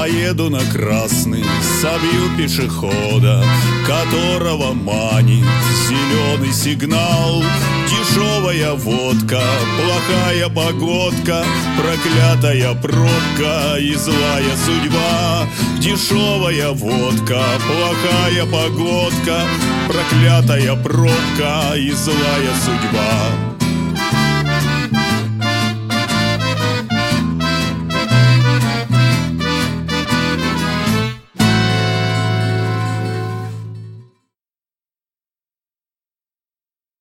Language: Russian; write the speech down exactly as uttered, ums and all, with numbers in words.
Поеду на красный, собью пешехода, которого манит зеленый сигнал. Дешевая водка, плохая погодка, проклятая пробка и злая судьба. Дешевая водка, плохая погодка, проклятая пробка и злая судьба.